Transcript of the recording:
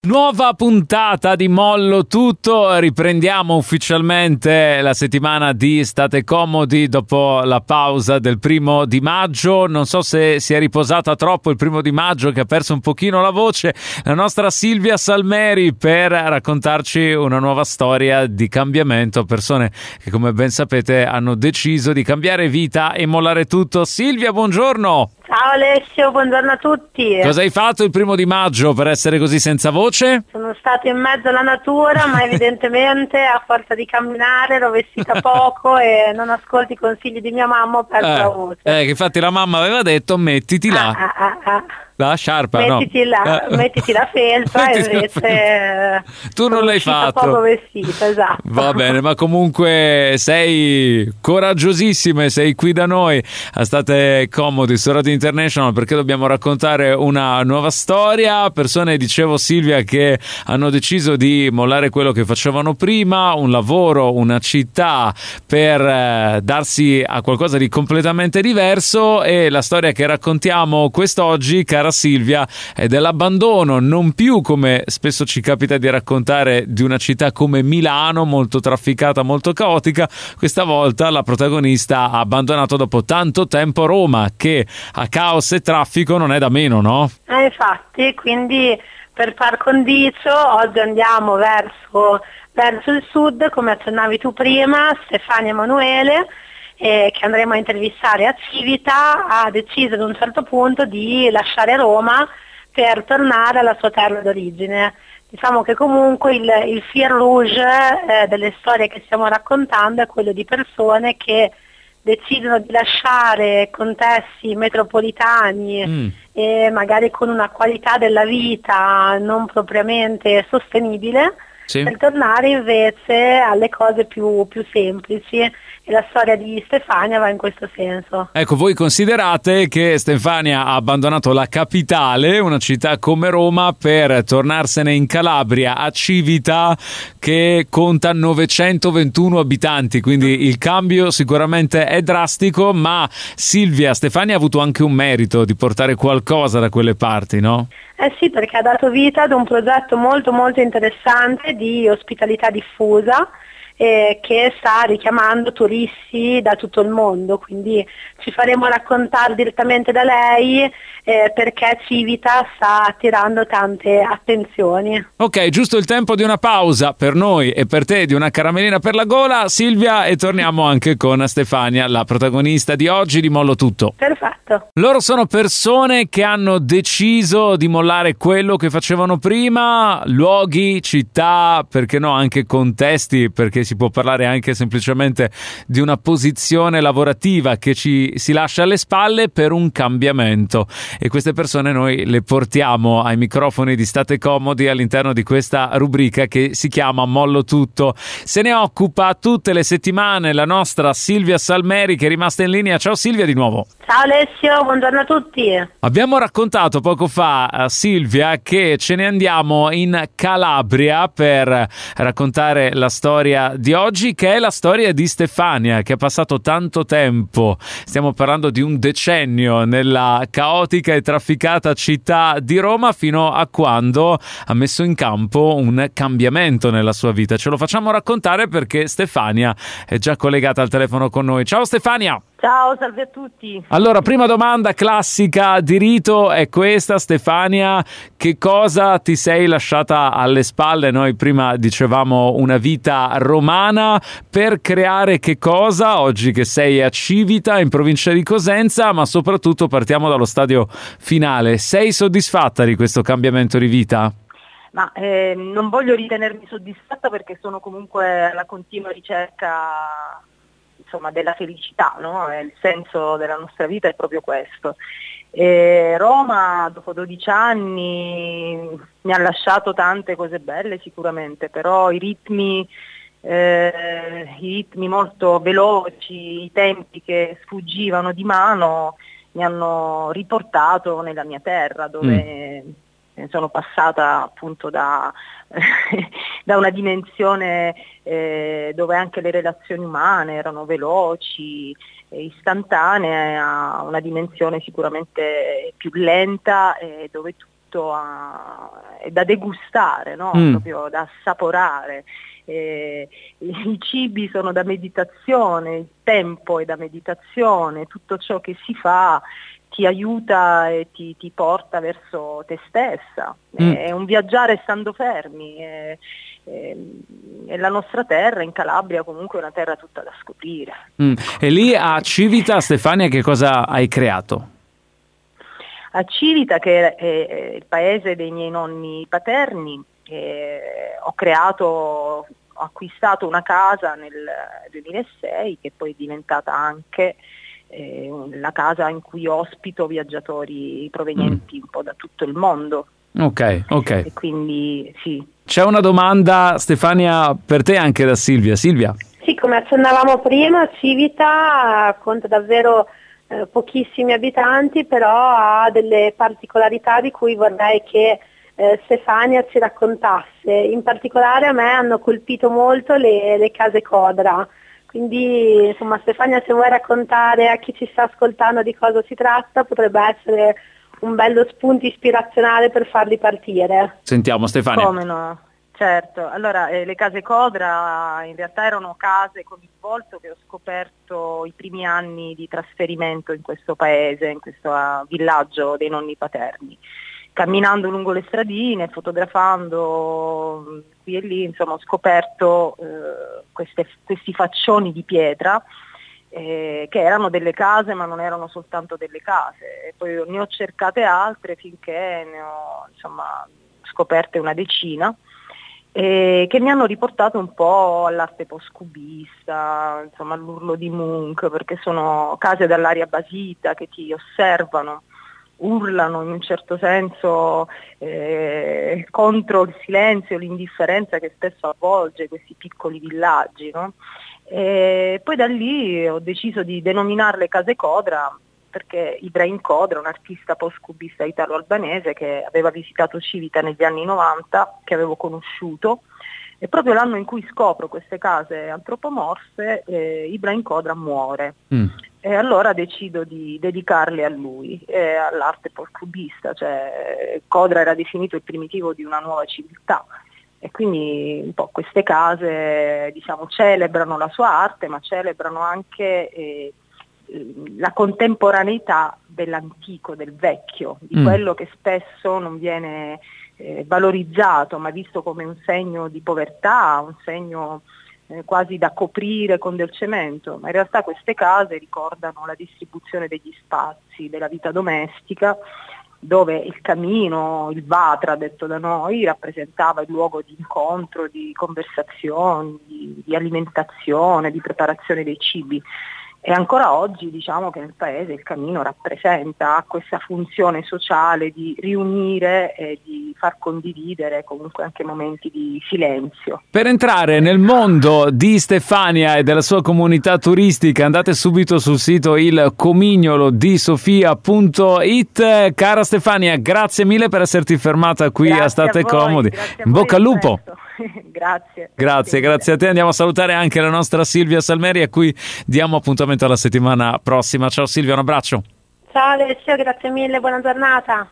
Nuova puntata di Mollo Tutto, riprendiamo ufficialmente la settimana di State Comodi dopo la pausa del 1° Non so se si è riposata troppo il 1 che ha perso un pochino la voce, la nostra Silvia Salmeri, per raccontarci una nuova storia di cambiamento, persone che come ben sapete hanno deciso di cambiare vita e mollare tutto. Silvia, buongiorno! Ciao Alessio, buongiorno a tutti. Cosa hai fatto il 1 per essere così senza voce? Sono stata in mezzo alla natura, ma evidentemente a forza di camminare ero vestita poco e non ascolti i consigli di mia mamma, ho perso la voce. Che infatti la mamma aveva detto mettiti là. La sciarpa, mettiti no? Là, mettiti la felpa, e invece tu non l'hai fatto. Poco vestita, esatto. Va bene, ma comunque sei coraggiosissima e sei qui da noi a State Comodi su Radio International, perché dobbiamo raccontare una nuova storia. Persone, dicevo Silvia, che hanno deciso di mollare quello che facevano prima, un lavoro, una città, per darsi a qualcosa di completamente diverso. E la storia che raccontiamo quest'oggi, cara Silvia, è dell'abbandono, non più, come spesso ci capita di raccontare, di una città come Milano, molto trafficata, molto caotica. Questa volta la protagonista ha abbandonato dopo tanto tempo Roma, che a caos e traffico non è da meno, no? Infatti, quindi per par condicio oggi andiamo verso il sud, come accennavi tu prima. Stefania Emanuele, che andremo a intervistare a Civita, ha deciso ad un certo punto di lasciare Roma per tornare alla sua terra d'origine. Diciamo che comunque il fil rouge delle storie che stiamo raccontando è quello di persone che decidono di lasciare contesti metropolitani e magari con una qualità della vita non propriamente sostenibile, sì, per tornare invece alle cose più semplici. E la storia di Stefania va in questo senso. Ecco, voi considerate che Stefania ha abbandonato la capitale, una città come Roma, per tornarsene in Calabria, a Civita, che conta 921 abitanti, quindi il cambio sicuramente è drastico, ma Silvia, Stefania ha avuto anche un merito di portare qualcosa da quelle parti, no? Sì, perché ha dato vita ad un progetto molto molto interessante di ospitalità diffusa, che sta richiamando turisti da tutto il mondo, quindi ci faremo raccontare direttamente da lei perché Civita sta attirando tante attenzioni. Ok, giusto il tempo di una pausa per noi e per te, di una caramellina per la gola, Silvia, e torniamo anche con Stefania, la protagonista di oggi di Mollo Tutto. Perfetto. Loro sono persone che hanno deciso di mollare quello che facevano prima, luoghi, città, perché no, anche contesti, perché si può parlare anche semplicemente di una posizione lavorativa che ci si lascia alle spalle per un cambiamento. E queste persone noi le portiamo ai microfoni di State Comodi all'interno di questa rubrica che si chiama Mollo Tutto. Se ne occupa tutte le settimane la nostra Silvia Salmeri, che è rimasta in linea. Ciao Silvia di nuovo. Ciao Alessio, buongiorno a tutti. Abbiamo raccontato poco fa a Silvia che ce ne andiamo in Calabria per raccontare la storia di oggi, che è la storia di Stefania, che ha passato tanto tempo, stiamo parlando di un decennio, nella caotica e trafficata città di Roma, fino a quando ha messo in campo un cambiamento nella sua vita. Ce lo facciamo raccontare perché Stefania è già collegata al telefono con noi. Ciao Stefania! Ciao, salve a tutti. Allora, prima domanda classica di rito è questa, Stefania: che cosa ti sei lasciata alle spalle? Noi prima dicevamo una vita romana, per creare che cosa oggi che sei a Civita, in provincia di Cosenza, ma soprattutto partiamo dallo stadio finale. Sei soddisfatta di questo cambiamento di vita? Ma non voglio ritenermi soddisfatta, perché sono comunque alla continua ricerca, insomma, della felicità, no? Il senso della nostra vita è proprio questo. Roma dopo 12 anni mi ha lasciato tante cose belle sicuramente, però i ritmi molto veloci, i tempi che sfuggivano di mano mi hanno riportato nella mia terra, dove sono passata appunto da una dimensione dove anche le relazioni umane erano veloci e istantanee, a una dimensione sicuramente più lenta, dove tutto è da degustare, no? Proprio da assaporare. I cibi sono da meditazione, il tempo è da meditazione, tutto ciò che si fa ti aiuta e ti porta verso te stessa. È un viaggiare stando fermi. E la nostra terra in Calabria comunque è una terra tutta da scoprire. E lì a Civita, Stefania, che cosa hai creato? A Civita, che è il paese dei miei nonni paterni, ho acquistato una casa nel 2006 che poi è diventata anche la casa in cui ospito viaggiatori provenienti un po' da tutto il mondo. Ok. E quindi sì. C'è una domanda, Stefania, per te anche da Silvia. Silvia? Sì, come accennavamo prima, Civita conta davvero pochissimi abitanti, però ha delle particolarità di cui vorrei che Stefania ci raccontasse. In particolare a me hanno colpito molto le case Codra. Quindi insomma, Stefania, se vuoi raccontare a chi ci sta ascoltando di cosa si tratta, potrebbe essere un bello spunto ispirazionale per farli partire. Sentiamo Stefania. Come no? Certo, allora le case Codra in realtà erano case con il volto che ho scoperto i primi anni di trasferimento in questo paese, in questo villaggio dei nonni paterni. Camminando lungo le stradine, fotografando qui e lì, insomma ho scoperto questi faccioni di pietra che erano delle case, ma non erano soltanto delle case. E poi ne ho cercate altre finché ne ho scoperte una decina, che mi hanno riportato un po' all'arte post-cubista, all'urlo di Munch, perché sono case dall'aria basita che ti osservano, urlano in un certo senso contro il silenzio, l'indifferenza che spesso avvolge questi piccoli villaggi, no? E poi da lì ho deciso di denominarle case Codra perché Ibrahim Codra, un artista post-cubista italo-albanese che aveva visitato Civita negli anni 90, che avevo conosciuto, e proprio l'anno in cui scopro queste case antropomorfe, Ibrahim Codra muore. E allora decido di dedicarle a lui, all'arte post-cubista, cioè Codra era definito il primitivo di una nuova civiltà. E quindi un po' queste case celebrano la sua arte, ma celebrano anche la contemporaneità dell'antico, del vecchio, di quello che spesso non viene valorizzato, ma visto come un segno di povertà, un segno quasi da coprire con del cemento. Ma in realtà queste case ricordano la distribuzione degli spazi, della vita domestica, dove il camino, il vatra detto da noi, rappresentava il luogo di incontro, di conversazioni, di alimentazione, di preparazione dei cibi. E ancora oggi diciamo che nel paese il camino ha questa funzione sociale di riunire e di far condividere comunque anche momenti di silenzio. Per entrare nel mondo di Stefania e della sua comunità turistica andate subito sul sito ilcomignolodisofia.it. Cara Stefania, grazie mille per esserti fermata qui a State Comodi. In bocca al lupo! Grazie a te. Andiamo a salutare anche la nostra Silvia Salmeri, a cui diamo appuntamento alla settimana prossima. Ciao Silvia, un abbraccio. Ciao Alessio, grazie mille, buona giornata.